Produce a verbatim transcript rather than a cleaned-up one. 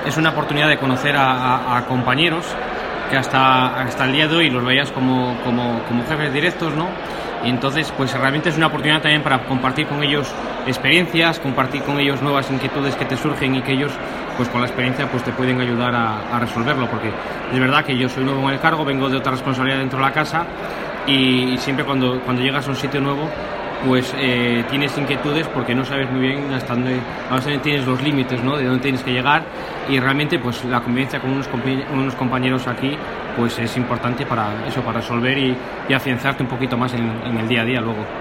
es una oportunidad de conocer a, a, a compañeros que hasta, hasta el día de hoy los veías como, como, como jefes directos, ¿no? Y entonces, pues realmente es una oportunidad también para compartir con ellos experiencias, compartir con ellos nuevas inquietudes que te surgen y que ellos, pues con la experiencia, pues te pueden ayudar a, a resolverlo, porque es verdad que yo soy nuevo en el cargo, vengo de otra responsabilidad dentro de la casa y siempre cuando, cuando llegas a un sitio nuevo, pues eh, tienes inquietudes porque no sabes muy bien hasta dónde, hasta dónde tienes los límites, ¿no? De dónde tienes que llegar, y realmente pues la convivencia con unos, unos compañeros aquí pues es importante para eso, para resolver y, y afianzarte un poquito más en, en el día a día luego.